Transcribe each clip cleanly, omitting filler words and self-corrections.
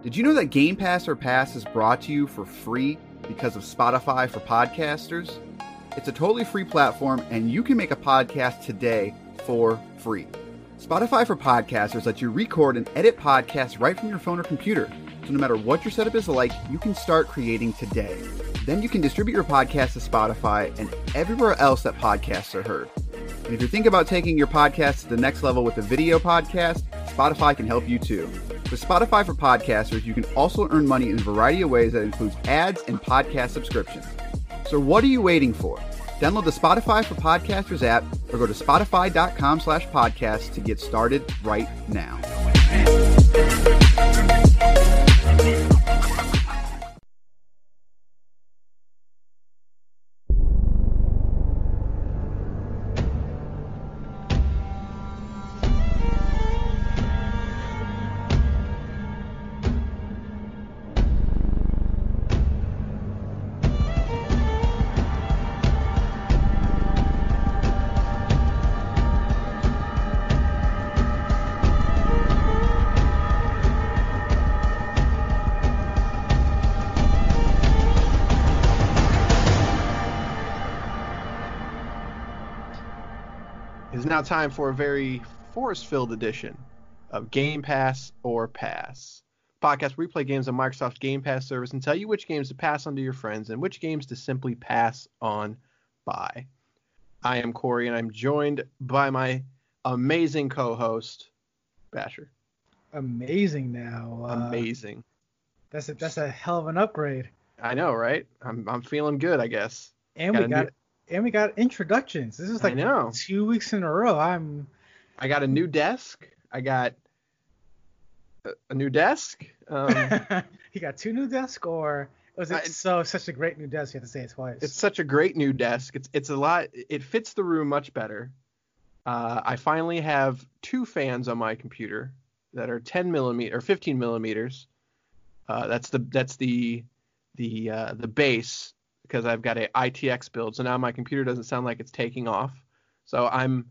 Did you know that Game Pass or Pass is brought to you for free because of Spotify for podcasters? It's a totally free platform, and you can make a podcast today for free. Spotify for podcasters lets you record and edit podcasts right from your phone or computer. So no matter what your setup is like, you can start creating today. Then you can distribute your podcast to Spotify and everywhere else that podcasts are heard. And if you're thinking about taking your podcast to the next level with a video podcast, Spotify can help you too. With Spotify for podcasters, you can also earn money in a variety of ways that includes ads and podcast subscriptions. So what are you waiting for? Download the Spotify for Podcasters app or go to spotify.com/podcast to get started right now. It's now time for a very force-filled edition of Game Pass or Pass. Podcast where we play games on Microsoft's Game Pass service and tell you which games to pass on to your friends and which games to simply pass on by. I am Corey, and I'm joined by my amazing co-host, Basher. Amazing now. Amazing. That's a hell of an upgrade. I know, right? I'm feeling good, I guess. And we got introductions. This is like 2 weeks in a row. I got a new desk. I got a new desk. You got two new desks, or was it such a great new desk you have to say it twice? It's such a great new desk. It's a lot. It fits the room much better. I finally have two fans on my computer that are 10 millimeter or 15 millimeters. That's the base, because I've got a ITX build, so now my computer doesn't sound like it's taking off. So I'm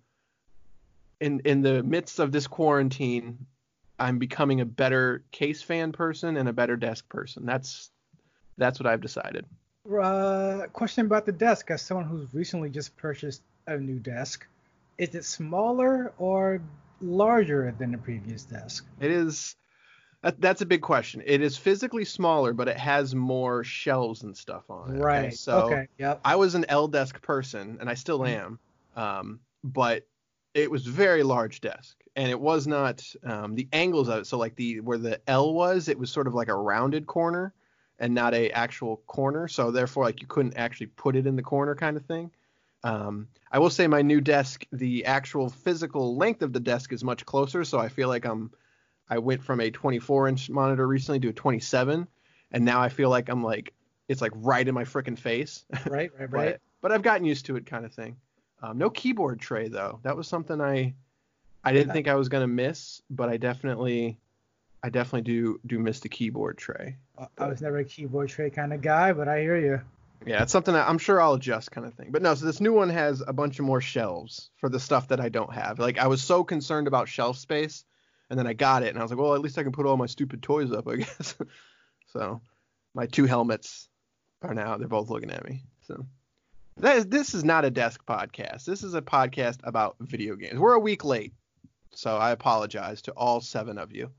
in the midst of this quarantine, I'm becoming a better case fan person and a better desk person. That's what I've decided. Question about the desk. As someone who's recently just purchased a new desk, is it smaller or larger than the previous desk? It is. That's a big question. It is physically smaller, but it has more shelves and stuff on it. Right. Okay? So okay. Yep. I was an L desk person, and I still am. But it was a very large desk, and it was not the angles of it. So like where the L was, it was sort of like a rounded corner and not a actual corner. So therefore, like you couldn't actually put it in the corner kind of thing. I will say my new desk, the actual physical length of the desk is much closer. So I feel like I went from a 24-inch monitor recently to a 27, and now I feel like it's like right in my freaking face. Right. But I've gotten used to it, kind of thing. No keyboard tray though. That was something I didn't think I was gonna miss, but I definitely do miss the keyboard tray. I was never a keyboard tray kind of guy, but I hear you. Yeah, it's something that I'm sure I'll adjust, kind of thing. But no, so this new one has a bunch of more shelves for the stuff that I don't have. Like I was so concerned about shelf space. And then I got it, and I was like, well, at least I can put all my stupid toys up, I guess. So my two helmets they're both looking at me. So this is not a desk podcast. This is a podcast about video games. We're a week late, so I apologize to all 7 of you.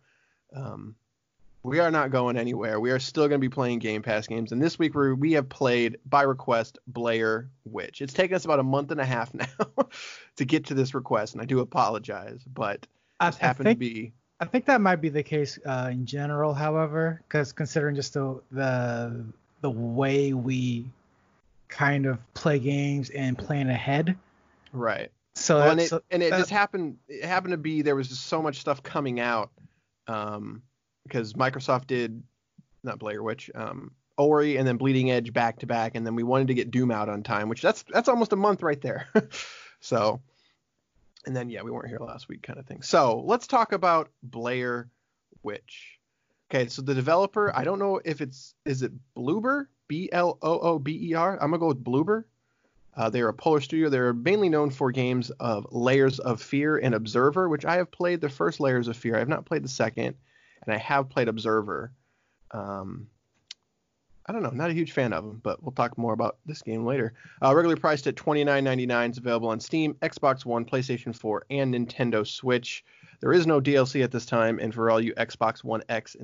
We are not going anywhere. We are still going to be playing Game Pass games. And this week we have played, by request, Blair Witch. It's taken us about a month and a half now to get to this request, and I do apologize, but I think that might be the case in general, however, because considering just the way we kind of play games and plan ahead. Right. So well, it just happened. It happened to be there was just so much stuff coming out because Microsoft did not Blair Witch, Ori, and then Bleeding Edge back to back, and then we wanted to get Doom out on time, which that's almost a month right there. So. And then, we weren't here last week kind of thing. So let's talk about Blair Witch. Okay, so the developer, I don't know if is it Bloober? Bloober? I'm going to go with Bloober. They're a Polish studio. They're mainly known for games of Layers of Fear and Observer, which I have played the first Layers of Fear. I have not played the second, and I have played Observer. I don't know, not a huge fan of them, but we'll talk more about this game later. Regularly priced at $29.99. It's available on Steam, Xbox One, PlayStation 4, and Nintendo Switch. There is no DLC at this time, and for all you Xbox One X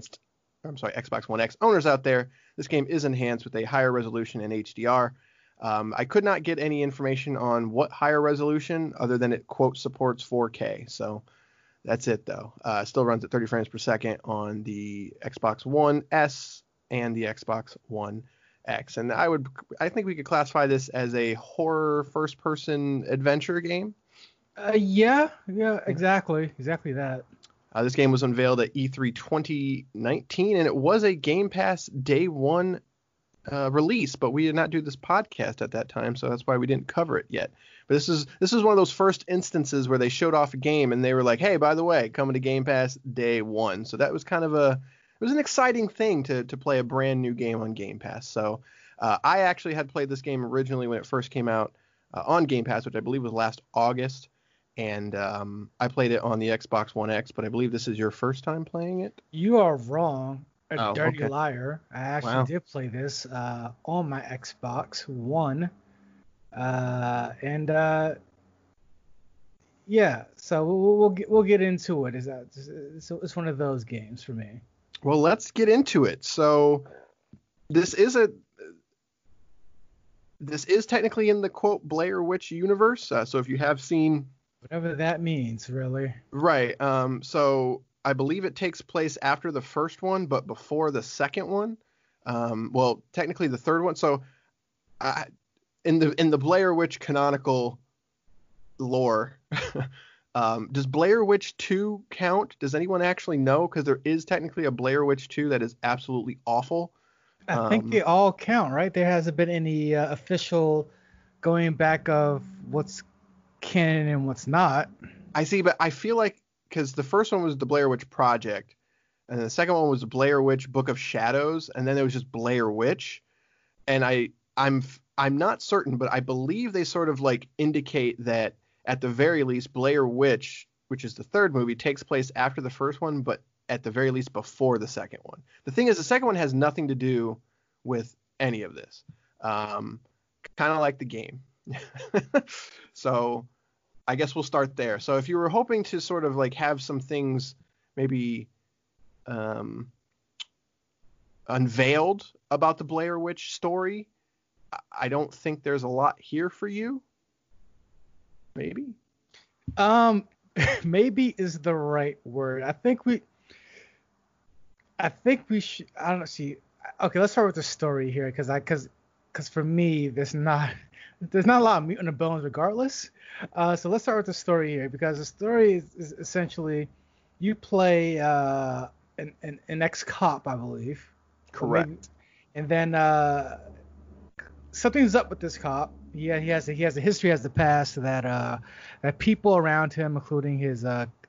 owners out there, this game is enhanced with a higher resolution and HDR. I could not get any information on what higher resolution other than it, quote, supports 4K. So that's it, though. Still runs at 30 frames per second on the Xbox One S and the Xbox One X. And I think we could classify this as a horror first-person adventure game. Yeah, exactly that. This game was unveiled at E3 2019, and it was a Game Pass Day 1 release, but we did not do this podcast at that time, so that's why we didn't cover it yet. But this is one of those first instances where they showed off a game, and they were like, hey, by the way, coming to Game Pass Day 1. So that was kind of it was an exciting thing to play a brand new game on Game Pass. So I actually had played this game originally when it first came out on Game Pass, which I believe was last August. And I played it on the Xbox One X, but I believe this is your first time playing it? You are wrong. Dirty okay. liar. I actually did play this on my Xbox One. Yeah, so we'll get into it. It's one of those games for me. Well, let's get into it. So this is technically in the, quote, Blair Witch universe. So if you have seen... Whatever that means, really. Right. So I believe it takes place after the first one, but before the second one. Well, technically the third one. So in the Blair Witch canonical lore, does Blair Witch 2 count? Does anyone actually know? Because there is technically a Blair Witch 2 that is absolutely awful. I think they all count, right? There hasn't been any official going back of what's canon and what's not. I see, but I feel like because the first one was the Blair Witch Project, and the second one was the Blair Witch Book of Shadows, and then there was just Blair Witch. And I'm not certain, but I believe they sort of like indicate that at the very least Blair Witch, which is the third movie, takes place after the first one, but at the very least before the second one. The thing is, the second one has nothing to do with any of this. Kind of like the game. So I guess we'll start there. So if you were hoping to sort of like have some things maybe unveiled about the Blair Witch story, I don't think there's a lot here for you. Maybe? Maybe is the right word. I think we should. I don't know. See, okay, let's start with the story here, because for me, there's not a lot of meat on the bones, regardless. So let's start with the story here, because the story is essentially you play an ex-cop, I believe. Correct. And then something's up with this cop. Yeah, he has a history, has the past that people around him, including his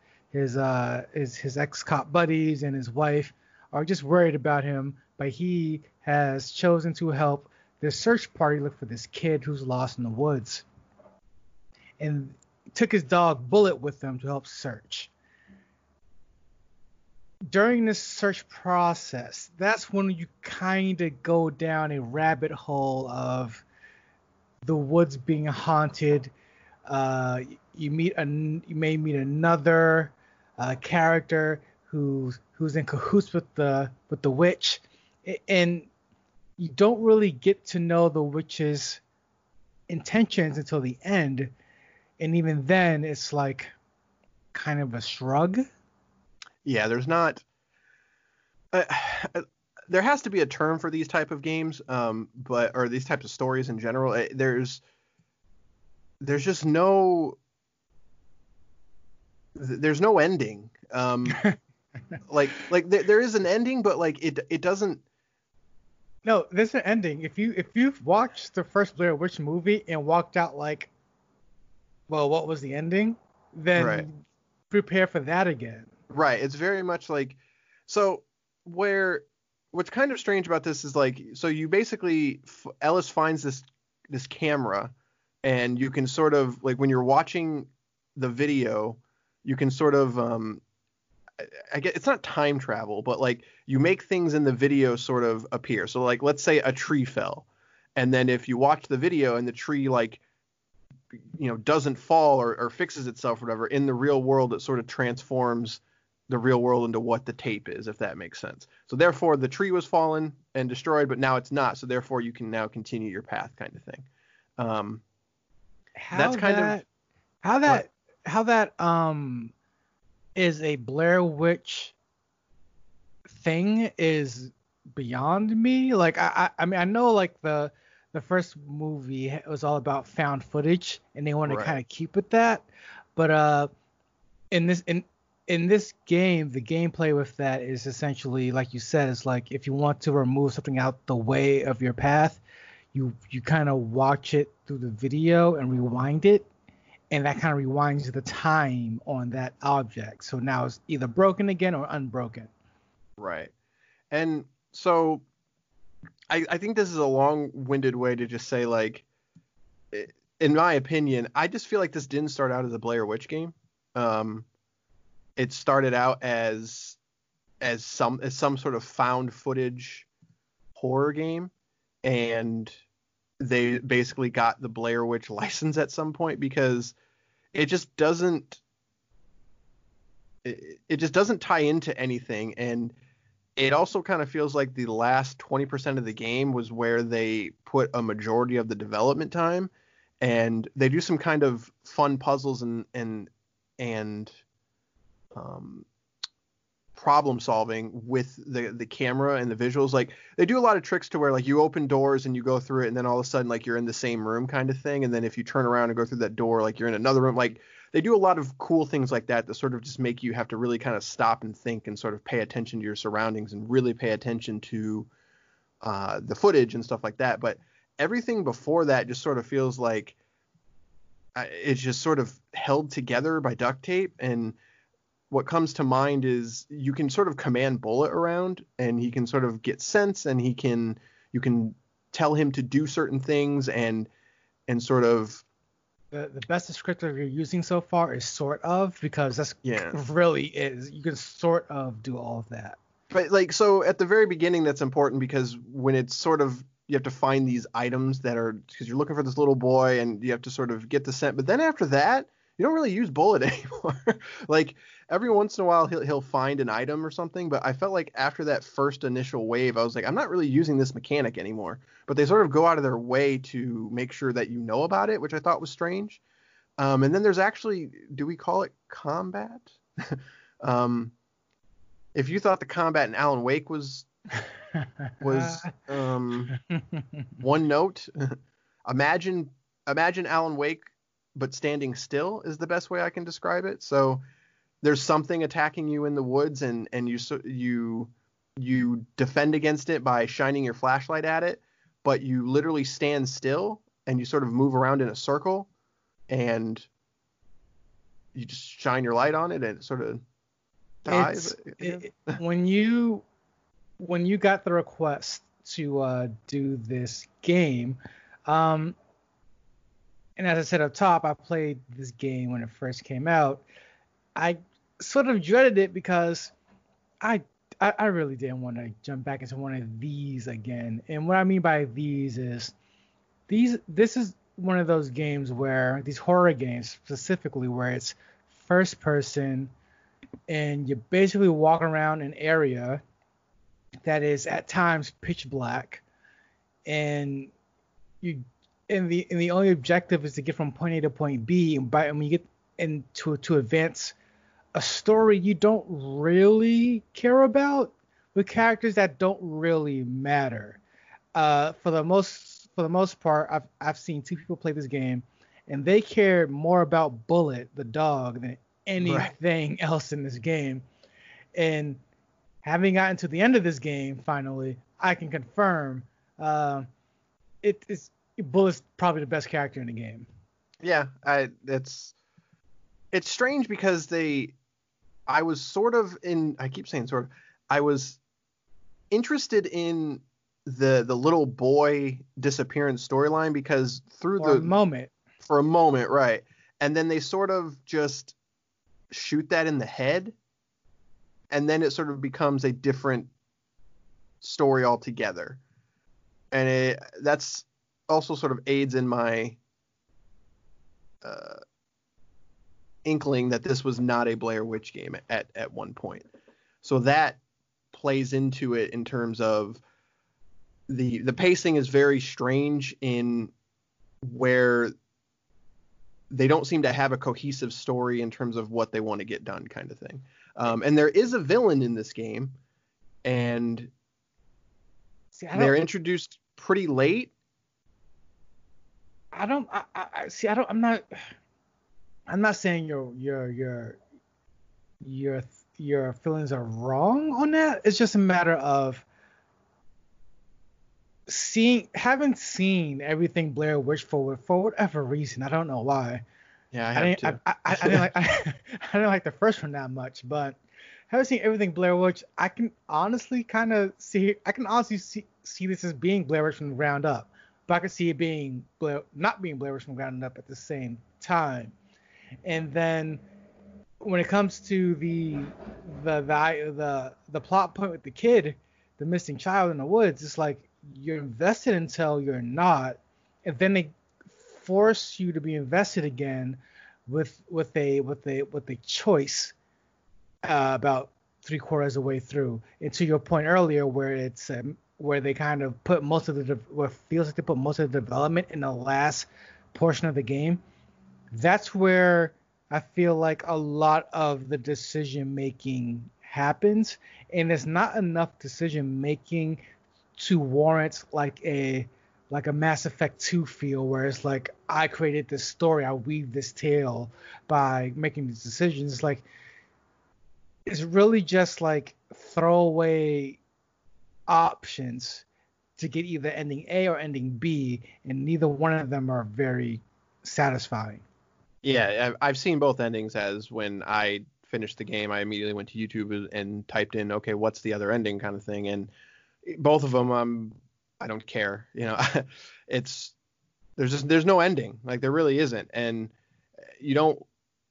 ex-cop buddies and his wife, are just worried about him. But he has chosen to help this search party look for this kid who's lost in the woods, and took his dog Bullet with them to help search. During this search process, that's when you kind of go down a rabbit hole of the woods being haunted. You may meet another character who's in cahoots with the witch, and you don't really get to know the witch's intentions until the end, and even then it's like kind of a shrug. Yeah, there's not. There has to be a term for these type of games, or these types of stories in general. There's just no. There's no ending. Like there is an ending, but like it doesn't. No, there's an ending. If you've watched the first Blair Witch movie and walked out like, well, what was the ending? Then right. Prepare for that again. Right. It's very much like, so what's kind of strange about this is like, so you basically, Ellis finds this camera, and you can sort of like, when you're watching the video, you can sort of, I get it's not time travel, but like you make things in the video sort of appear. So like let's say a tree fell, and then if you watch the video and the tree like doesn't fall or fixes itself or whatever, in the real world it sort of transforms the real world into what the tape is, if that makes sense. So therefore the tree was fallen and destroyed, but now it's not. So therefore you can now continue your path, kind of thing. How that is a Blair Witch thing is beyond me. Like I mean I know like the first movie was all about found footage and they want to kind of keep with that, but in this game the gameplay with that is essentially like you said, it's like if you want to remove something out the way of your path, you kind of watch it through the video and rewind it, and that kind of rewinds the time on that object. So now it's either broken again or unbroken. Right. And so I think this is a long-winded way to just say, like, in my opinion, I just feel like this didn't start out as a Blair Witch game. It started out as some sort of found footage horror game, and they basically got the Blair Witch license at some point because it just doesn't tie into anything. And it also kind of feels like the last 20% of the game was where they put a majority of the development time, and they do some kind of fun puzzles and problem solving with the camera and the visuals. Like they do a lot of tricks to where like you open doors and you go through it, and then all of a sudden like you're in the same room kind of thing, and then if you turn around and go through that door, like you're in another room. Like they do a lot of cool things like that sort of just make you have to really kind of stop and think and sort of pay attention to your surroundings and really pay attention to the footage and stuff like that. But everything before that just sort of feels like it's just sort of held together by duct tape. And what comes to mind is you can sort of command Bullet around, and he can sort of get sense, and you can tell him to do certain things and sort of. The best descriptor you're using so far is sort of, because that's really is. You can sort of do all of that. But like, so at the very beginning, that's important because when it's sort of, you have to find these items that are, because you're looking for this little boy and you have to sort of get the scent. But then after that, you don't really use Bullet anymore. Like every once in a while he'll find an item or something, but I felt like after that first initial wave, I was like, I'm not really using this mechanic anymore. But they sort of go out of their way to make sure that you know about it, which I thought was strange. And then there's actually, do we call it combat? If you thought the combat in Alan Wake was one note, imagine Alan Wake but standing still is the best way I can describe it. So there's something attacking you in the woods, and you defend against it by shining your flashlight at it, but you literally stand still and you sort of move around in a circle, and you just shine your light on it and it sort of dies. When you got the request to do this game, and as I said up top, I played this game when it first came out. I sort of dreaded it because I really didn't want to jump back into one of these again. And what I mean by these is this is one of those games where, these horror games specifically, where it's first person and you basically walk around an area that is at times pitch black, and the only objective is to get from point A to point B. And when you get into to advance a story you don't really care about, with characters that don't really matter. For the most part, I've seen two people play this game, and they care more about Bullet, the dog, than anything else in this game. And having gotten to the end of this game, finally, I can confirm Bullet's probably the best character in the game. Yeah, it's strange because I was sort of I keep saying sort of, I was interested in the little boy disappearance storyline because for a moment, right. And then they sort of just shoot that in the head. and then it sort of becomes a different story altogether. And that's also sort of aids in my inkling that this was not a Blair Witch game at one point. So that plays into it in terms of the pacing is very strange in where they don't seem to have a cohesive story in terms of what they want to get done, kind of thing. And there is a villain in this game, and they're introduced pretty late. I'm not saying your feelings are wrong on that. It's just a matter of having seen everything Blair Witch for whatever reason. I don't know why. Yeah, I have too. I didn't like the first one that much, but having seen everything Blair Witch, I can honestly see this as being Blair Witch from the ground up, but I can see it being not being Blair Witch from the ground up at the same time. And then when it comes to the plot point with the kid, the missing child in the woods, it's like you're invested until you're not, and then they force you to be invested again with a choice about 3/4 of the way through. And to your point earlier, where it's where they kind of put most of what feels like they put most of the development in the last portion of the game, that's where I feel like a lot of the decision making happens, and it's not enough decision making to warrant like a Mass Effect 2 feel, where it's like, I created this story, I weave this tale by making these decisions. It's like, it's really just like throwaway options to get either ending A or ending B, and neither one of them are very satisfying. Yeah, I've seen both endings. As when I finished the game, I immediately went to YouTube and typed in, okay, what's the other ending, kind of thing, and both of them, I don't care. There's no ending. Like, there really isn't. And you don't.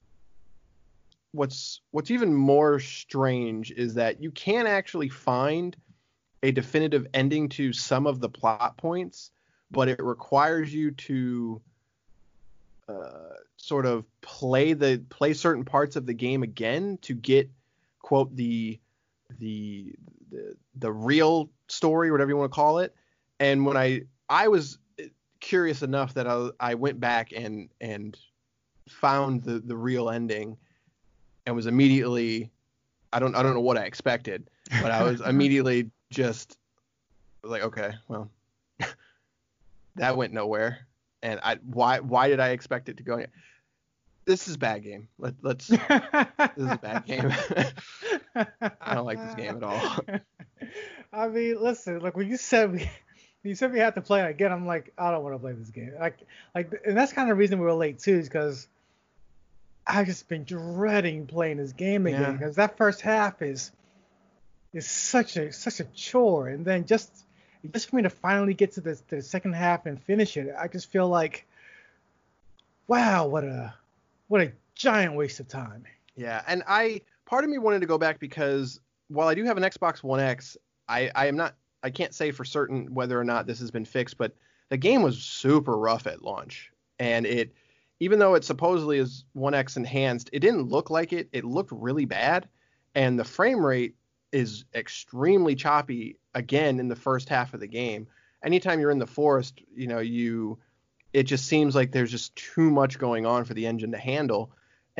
What's even more strange is that you can actually find a definitive ending to some of the plot points, but it requires you to sort of play certain parts of the game again to get, quote, the real story, whatever you want to call it. And when I was curious enough that I went back and found the real ending, and was immediately, I don't know what I expected, but I was immediately just like, okay, well, that went nowhere. And why did I expect it to go? This is a bad game. This is a bad game. I don't like this game at all. I mean, listen, like when you said we had to play it again, I'm like, I don't want to play this game. Like, and that's kind of the reason we were late too, is because I've just been dreading playing this game again, because that first half is such a chore, and then just for me to finally get to the second half and finish it, I just feel like, wow, what a giant waste of time. Yeah, and part of me wanted to go back because while I do have an Xbox One X, I can't say for certain whether or not this has been fixed, but the game was super rough at launch, and even though it supposedly is 1X enhanced, it didn't look like it. It looked really bad, and the frame rate is extremely choppy again in the first half of the game. Anytime you're in the forest, it just seems like there's just too much going on for the engine to handle.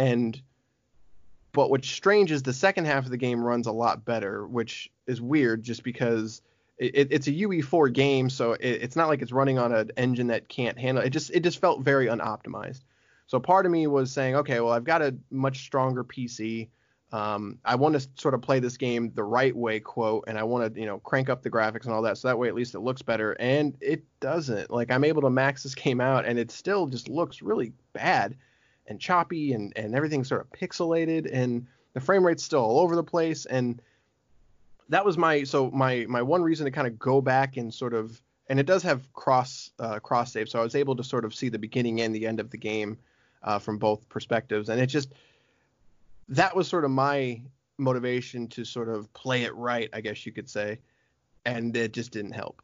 But what's strange is the second half of the game runs a lot better, which is weird just because it's a UE4 game, so it's not like it's running on an engine that can't handle it. It just felt very unoptimized. So part of me was saying, okay, well, I've got a much stronger PC. I want to sort of play this game the right way, quote, and I want to, crank up the graphics and all that, so that way at least it looks better. And it doesn't. Like, I'm able to max this game out, and it still just looks really bad and choppy, and everything's sort of pixelated, and the frame rate's still all over the place. And that was my one reason to kind of go back and sort of, and it does have cross save, so I was able to sort of see the beginning and the end of the game from both perspectives, and it just, that was sort of my motivation to sort of play it right, I guess you could say, and it just didn't help.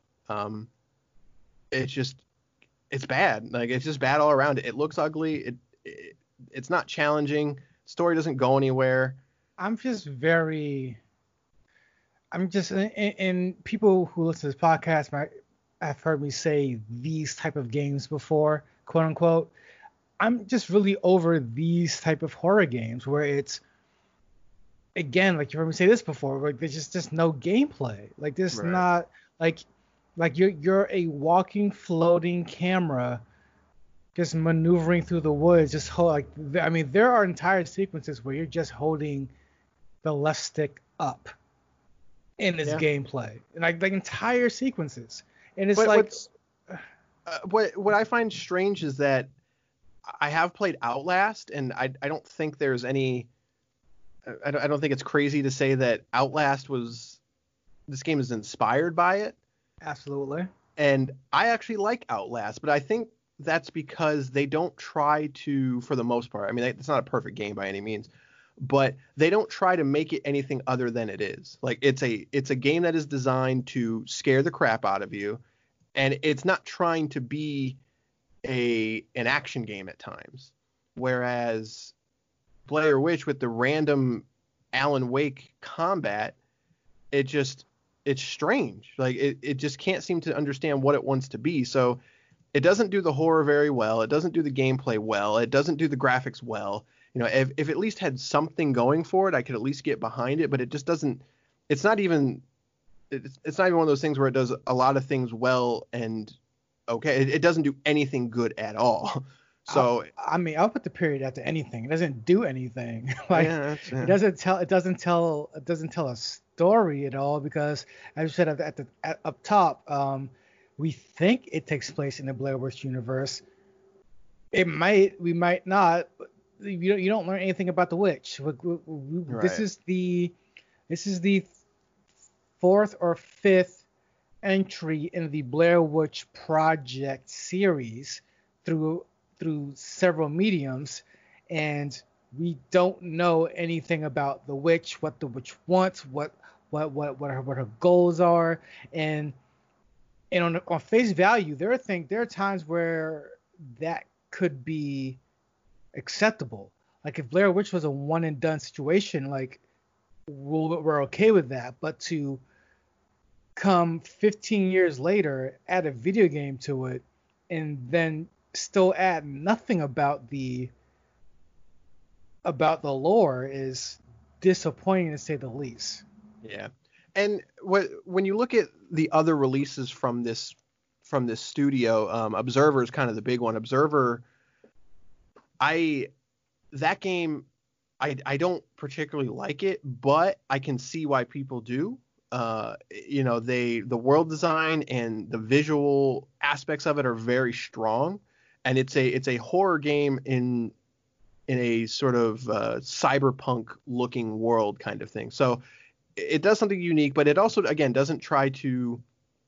It's bad. Like, it's just bad all around. It looks ugly. It's not challenging. Story doesn't go anywhere. I'm just and people who listen to this podcast might have heard me say these type of games before, quote unquote. I'm just really over these type of horror games where it's, again, like you heard me say this before, like there's just no gameplay. Like there's Right. not like you're a walking, floating camera just maneuvering through the woods. There are entire sequences where you're just holding the left stick up in this gameplay, and like entire sequences. And it's what I find strange is that I have played Outlast, and I don't think there's any. I don't think it's crazy to say that this game is inspired by it. Absolutely. And I actually like Outlast, but I think that's because they don't try to, for the most part. I mean, it's not a perfect game by any means, but they don't try to make it anything other than it is. Like, it's a game that is designed to scare the crap out of you, and it's not trying to be an action game at times. Whereas Blair Witch, with the random Alan Wake combat, it's strange. Like, it just can't seem to understand what it wants to be. So it doesn't do the horror very well. It doesn't do the gameplay well. It doesn't do the graphics well. You know, if it at least had something going for it, I could at least get behind it. But it just doesn't. It's not even one of those things where it does a lot of things well and okay. It doesn't do anything good at all. So I'll put the period after anything. It doesn't do anything. It doesn't tell a story at all, because, as you said up top, we think it takes place in the Blair Witch universe. We might not. You don't learn anything about the witch. Right. This is the fourth or fifth entry in the Blair Witch Project series through several mediums, and we don't know anything about the witch, what the witch wants, what her goals are, and on face value, there are times where that could be acceptable. Like, if Blair Witch was a one and done situation, like, we're okay with that. But to come 15 years later, add a video game to it, and then still add nothing about the lore is disappointing, to say the least. Yeah. And when you look at the other releases from this studio, Observer is kind of the big one. Observer, that game, I don't particularly like it, but I can see why people do. The world design and the visual aspects of it are very strong, and it's a horror game in a sort of cyberpunk looking world kind of thing. So it does something unique, but it also, again, doesn't try to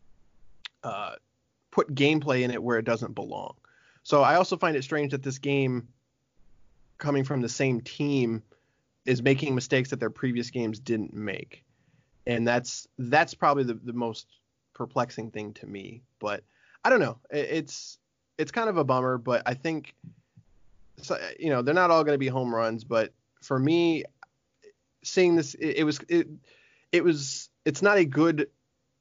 put gameplay in it where it doesn't belong. So I also find it strange that this game, coming from the same team, is making mistakes that their previous games didn't make. And that's probably the most perplexing thing to me. But I don't know. It's kind of a bummer, but I think, they're not all going to be home runs. But for me, seeing this, it's not a good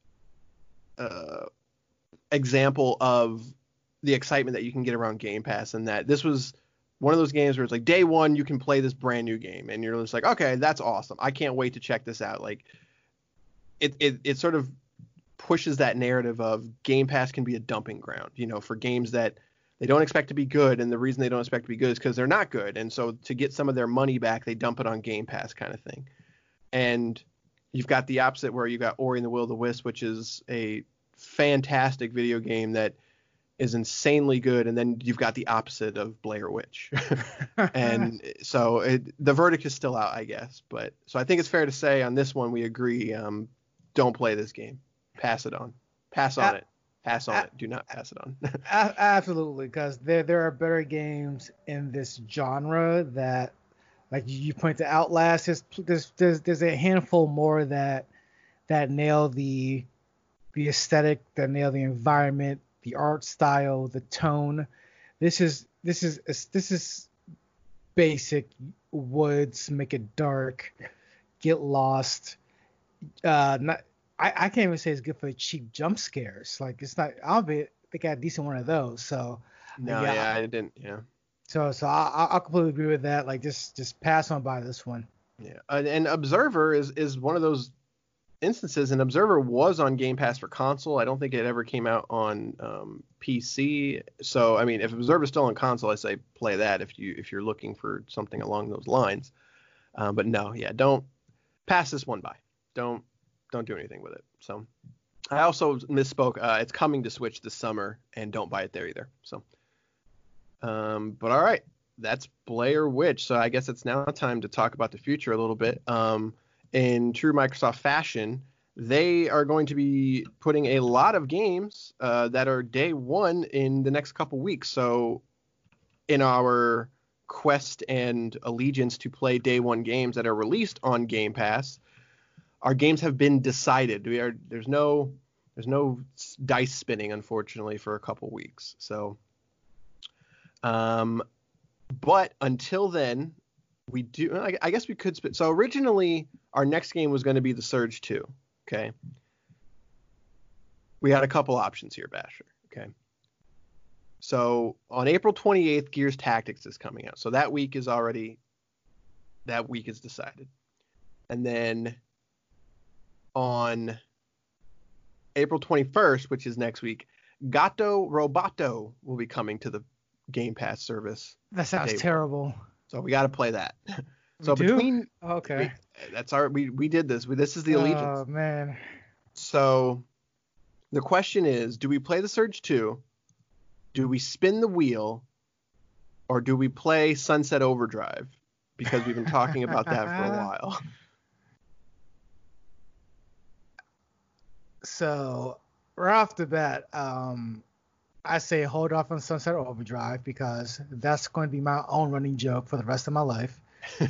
example of the excitement that you can get around Game Pass, and that this was one of those games where it's like day one you can play this brand new game and you're just like, okay, that's awesome, I can't wait to check this out. Like, it sort of pushes that narrative of Game Pass can be a dumping ground, for games that they don't expect to be good, and the reason they don't expect to be good is because they're not good, and so to get some of their money back, they dump it on Game Pass, kind of thing. And you've got the opposite, where you got Ori and the Will of the Wisp, which is a fantastic video game that is insanely good, and then you've got the opposite of Blair Witch. And so the verdict is still out, I guess. But so I think it's fair to say on this one we agree. Don't play this game. Pass it on. Pass on it. Pass on it. Do not pass it on. Absolutely, because there are better games in this genre that Like you point to Outlast, there's a handful more that nail the aesthetic, that nail the environment, the art style, the tone. This is basic woods, make it dark, get lost. Not I can't even say it's good for cheap jump scares. Like it's not. I don't think I had a decent one of those. So No, yeah, I didn't. Yeah. So I'll completely agree with that. Like just pass on by this one. Yeah, and Observer is one of those instances. And Observer was on Game Pass for console. I don't think it ever came out on PC. So I mean, if Observer's still on console, I say play that if you're looking for something along those lines. But no, yeah, don't pass this one by. Don't do anything with it. So I also misspoke. It's coming to Switch this summer, and don't buy it there either. So. But all right, that's Blair Witch. So I guess it's now time to talk about the future a little bit. In true Microsoft fashion, they are going to be putting a lot of games that are day one in the next couple weeks. So in our quest and allegiance to play day one games that are released on Game Pass, our games have been decided. There's no dice spinning, unfortunately, for a couple weeks. So. But until then, we do. I guess we could spit. So originally, our next game was going to be The Surge 2. Okay. We had a couple options here, Basher. Okay. So on April 28th, Gears Tactics is coming out. So that week is decided. And then on April 21st, which is next week, Gato Roboto will be coming to the Game Pass service. That sounds terrible. So we got to play that. So we between do? Okay. We did this. This is the allegiance. Oh man. So the question is, do we play The Surge 2? Do we spin the wheel? Or do we play Sunset Overdrive? Because we've been talking about that for a while. So right off the bat, I say hold off on Sunset Overdrive because that's going to be my own running joke for the rest of my life.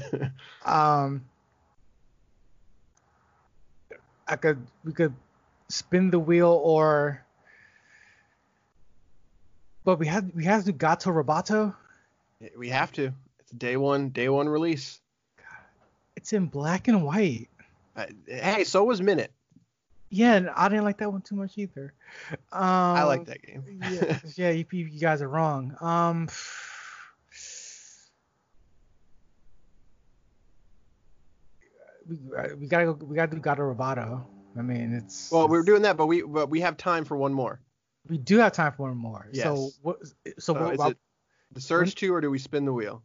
We could spin the wheel but we have to do Gato Roboto. We have to. It's day one release. It's in black and white. Hey, so was Minute. Yeah, and I didn't like that one too much either. I like that game. yeah, you guys are wrong. We gotta do Gato Roboto. I mean, it's. Well, we're doing that, but we have time for one more. We do have time for one more. Yes. So what? So what? Is it The Surge 2, or do we spin the wheel?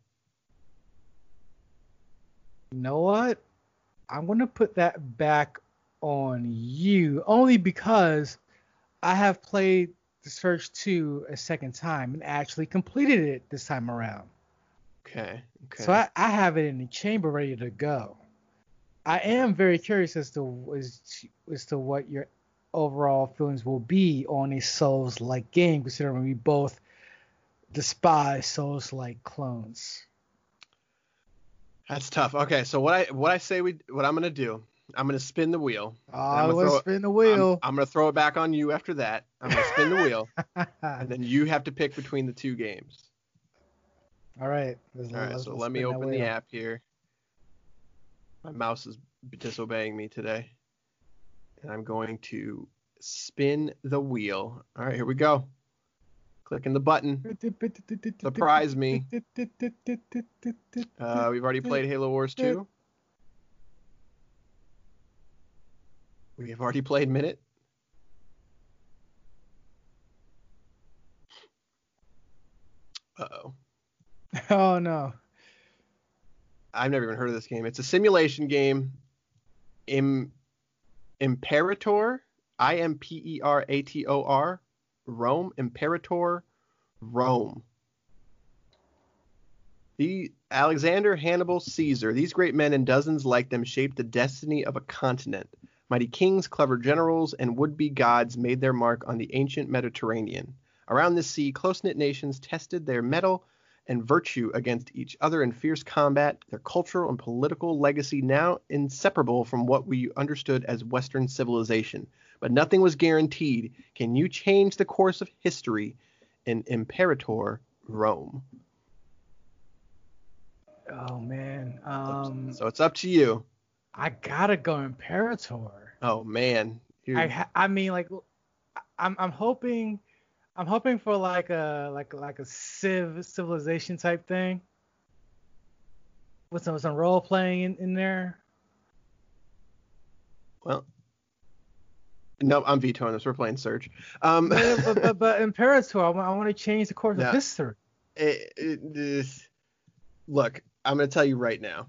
You know what? I'm gonna put that back on you only because I have played The Surge 2 a second time and actually completed it this time around. Okay. So I have it in the chamber ready to go. I am very curious as to what your overall feelings will be on a Souls-like game, considering we both despise Souls-like clones. That's tough. Okay, so what I'm gonna do. I'm going to spin the wheel. Let's spin the wheel. I'm going to throw it back on you after that. I'm going to spin the wheel. And then you have to pick between the two games. All right. So let me open the app here. My mouse is disobeying me today. And I'm going to spin the wheel. All right, here we go. Clicking the button. Surprise me. We've already played Halo Wars 2. We have already played Minute. Uh-oh. Oh, no. I've never even heard of this game. It's a simulation game. Imperator. Imperator. Rome. Imperator. Rome. The Alexander, Hannibal, Caesar. These great men and dozens like them shaped the destiny of a continent. Mighty kings, clever generals, and would-be gods made their mark on the ancient Mediterranean. Around this sea, close-knit nations tested their mettle and virtue against each other in fierce combat, their cultural and political legacy now inseparable from what we understood as Western civilization. But nothing was guaranteed. Can you change the course of history in Imperator Rome? Oh man. So it's up to you. I gotta go Imperator. Oh man. I mean, like, I'm hoping for like a civilization type thing with some role playing in there. Well, no, I'm vetoing this. We're playing Surge. But Imperator, I want to change the course of history. Look, I'm going to tell you right now.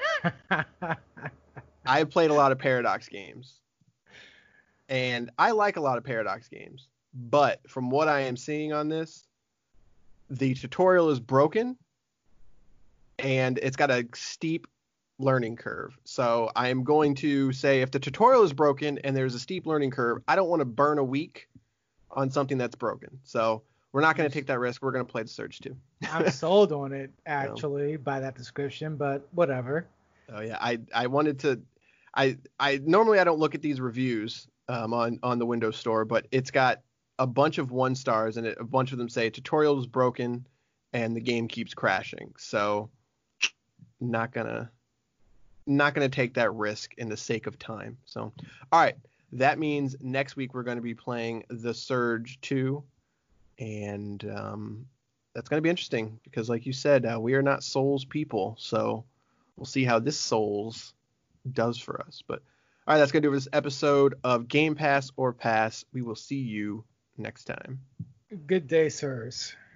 I played a lot of Paradox games, and I like a lot of Paradox games. But from what I am seeing on this, the tutorial is broken, and it's got a steep learning curve. So I am going to say if the tutorial is broken and there's a steep learning curve, I don't want to burn a week on something that's broken. So we're not going to take that risk. We're going to play the Surge 2. I'm sold on it, actually, by that description, but whatever. Oh, yeah. I wanted to... I normally I don't look at these reviews on the Windows Store, but it's got a bunch of 1 stars, and a bunch of them say tutorial is broken and the game keeps crashing. So not gonna take that risk in the sake of time. So all right, that means next week we're going to be playing the Surge 2, and that's going to be interesting because, like you said, we are not Souls people, so we'll see how this Souls does for us. But all right, that's going to do for this episode of Game Pass or Pass. We will see you next time. Good day, sirs.